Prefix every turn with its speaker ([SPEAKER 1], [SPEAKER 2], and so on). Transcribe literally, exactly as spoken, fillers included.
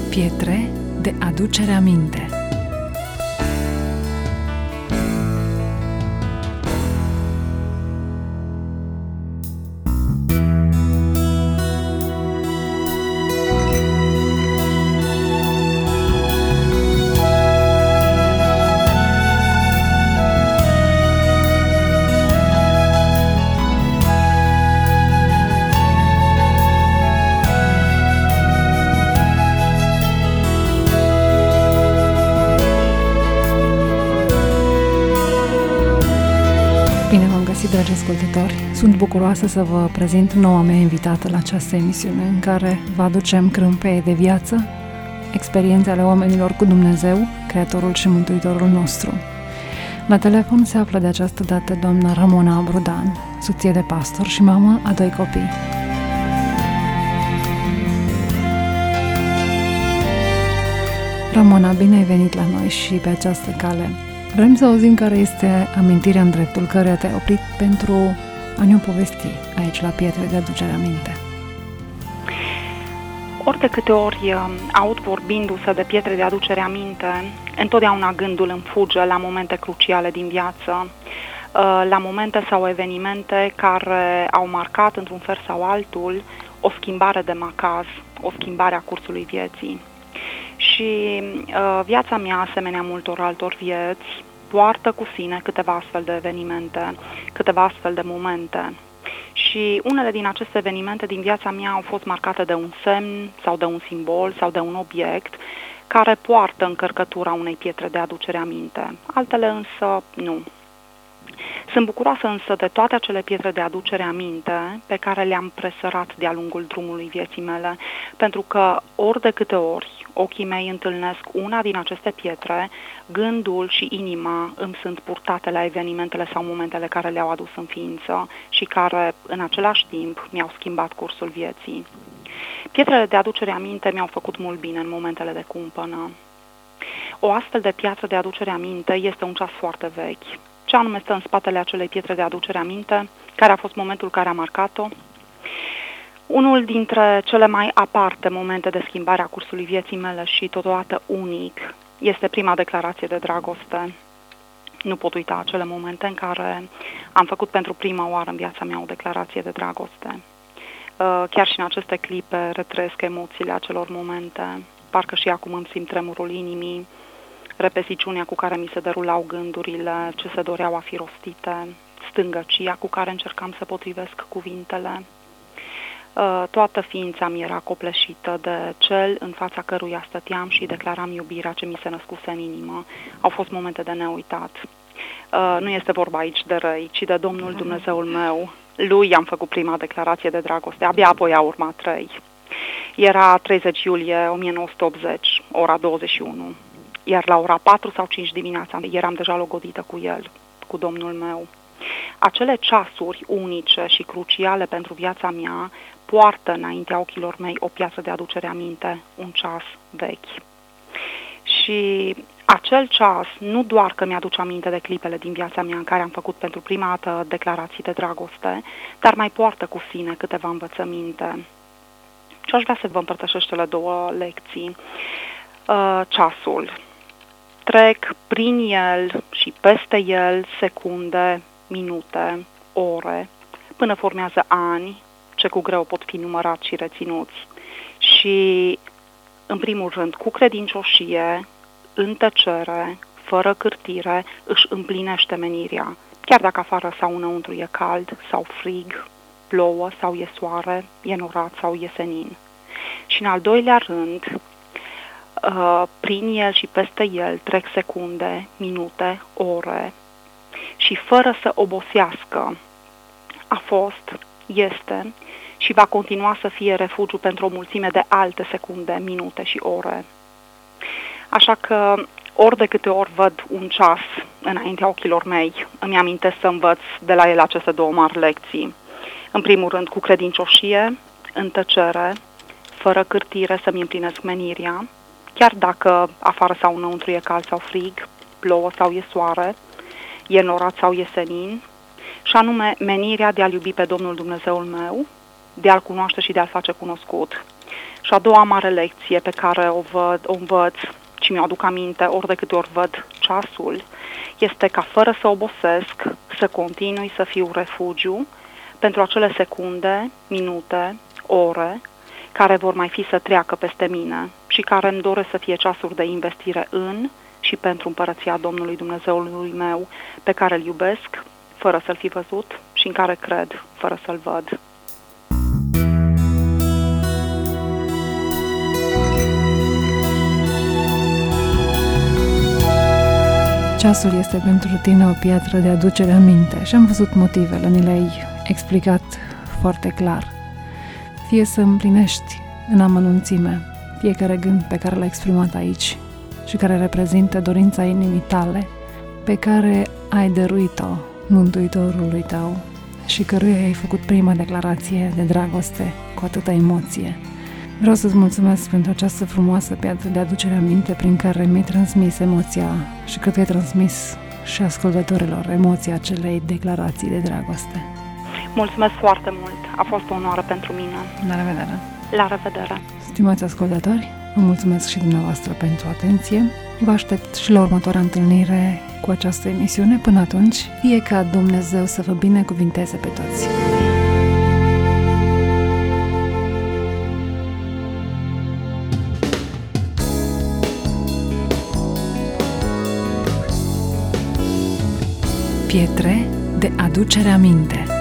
[SPEAKER 1] Pietre de aducere aminte. Bine v-am găsit, dragi ascultători! Sunt bucuroasă să vă prezint noua mea invitată la această emisiune, în care vă aducem crâmpeie de viață, experiențe ale oamenilor cu Dumnezeu, Creatorul și Mântuitorul nostru. La telefon se află de această dată doamna Ramona Brudan, soție de pastor și mamă a doi copii. Ramona, bine ai venit la noi și pe această cale. Vrem să auzim care este amintirea în dreptul căreia te-ai oprit pentru a ne-o povesti aici la Pietre de aducere aminte.
[SPEAKER 2] Ori de câte ori aud vorbindu-se de pietre de aducere aminte, întotdeauna gândul îmi fuge la momente cruciale din viață, la momente sau evenimente care au marcat într-un fel sau altul o schimbare de macaz, o schimbare a cursului vieții. Și uh, viața mea, asemenea multor altor vieți, poartă cu sine câteva astfel de evenimente, câteva astfel de momente. Și unele din aceste evenimente din viața mea au fost marcate de un semn sau de un simbol sau de un obiect care poartă încărcătura unei pietre de aducere aminte. Altele însă nu. Sunt bucuroasă însă de toate acele pietre de aducere aminte pe care le-am presărat de-a lungul drumului vieții mele, pentru că ori de câte ori ochii mei întâlnesc una din aceste pietre, gândul și inima îmi sunt purtate la evenimentele sau momentele care le-au adus în ființă și care, în același timp, mi-au schimbat cursul vieții. Pietrele de aducere aminte mi-au făcut mult bine în momentele de cumpănă. O astfel de piatră de aducere aminte este un ceas foarte vechi. Ce anume stă în spatele acelei pietre de aducere aminte? Care a fost momentul care a marcat-o? Unul dintre cele mai aparte momente de schimbare a cursului vieții mele și totodată unic este prima declarație de dragoste. Nu pot uita acele momente în care am făcut pentru prima oară în viața mea o declarație de dragoste. Chiar și în aceste clipe retrăiesc emoțiile acelor momente. Parcă și acum îmi simt tremurul inimii, repeziciunea cu care mi se derulau gândurile, ce se doreau a fi rostite, stângăcia cu care încercam să potrivesc cuvintele. Toată ființa mi era copleșită de cel în fața căruia stăteam și declaram iubirea ce mi se născuse în inimă. Au fost momente de neuitat. Nu este vorba aici de răi, ci de Domnul Dumnezeul meu. Lui am făcut prima declarație de dragoste, abia apoi a urmat trei. Era treizeci iulie o mie nouă sute optzeci, ora douăzeci și unu. Iar la ora patru sau cinci dimineața eram deja logodită cu el, cu Domnul meu. Acele ceasuri unice și cruciale pentru viața mea poartă înaintea ochilor mei o piatră de aducere aminte, un ceas vechi. Și acel ceas nu doar că mi-aduce aminte de clipele din viața mea în care am făcut pentru prima dată declarații de dragoste, dar mai poartă cu sine câteva învățăminte. Și aș vrea să vă împărtășesc cele două lecții. Uh, ceasul. Trec prin el și peste el secunde, minute, ore, până formează ani, ce cu greu pot fi numărați și reținuți. Și, în primul rând, cu credincioșie, în tăcere, fără cârtire, își împlinește menirea, chiar dacă afară sau înăuntru e cald sau frig, plouă sau e soare, e norat sau e senin. Și, în al doilea rând, Uh, prin el și peste el trec secunde, minute, ore și fără să obosească a fost, este și va continua să fie refugiu pentru o mulțime de alte secunde, minute și ore. Așa că ori de câte ori văd un ceas înaintea ochilor mei, îmi amintesc să învăț de la el aceste două mari lecții. În primul rând cu credincioșie, în tăcere, fără cârtire să-mi împlinesc menirea, chiar dacă afară sau înăuntru e cald sau frig, plouă sau e soare, e norat sau e senin, și anume menirea de a-L iubi pe Domnul Dumnezeul meu, de a-L cunoaște și de a-L face cunoscut. Și a doua mare lecție pe care o, văd, o învăț și mi-o aduc aminte ori de câte ori văd ceasul, este ca fără să obosesc, să continui să fiu refugiu pentru acele secunde, minute, ore, care vor mai fi să treacă peste mine și care îmi doresc să fie ceasuri de investire în și pentru împărăția Domnului Dumnezeului meu, pe care îl iubesc, fără să-l fi văzut și în care cred, fără să-l văd.
[SPEAKER 1] Ceasul este pentru tine o piatră de aducere aminte și am văzut motivele, ni le-ai explicat foarte clar. Fie să împlinești în amănunțime fiecare gând pe care l-ai exprimat aici și care reprezintă dorința inimii tale, pe care ai dăruit-o Mântuitorului tău și căruia ai făcut prima declarație de dragoste cu atâta emoție. Vreau să-ți mulțumesc pentru această frumoasă piatră de aducere aminte prin care mi-ai transmis emoția și că tu ai transmis și ascultătorilor emoția acelei declarații de dragoste.
[SPEAKER 2] Mulțumesc foarte mult! A fost o onoare pentru mine.
[SPEAKER 1] La revedere!
[SPEAKER 2] La revedere!
[SPEAKER 1] Stimați ascultători, vă mulțumesc și dumneavoastră pentru atenție. Vă aștept și la următoarea întâlnire cu această emisiune. Până atunci, fie ca Dumnezeu să vă binecuvinteze pe toți! Pietre de aducere aminte.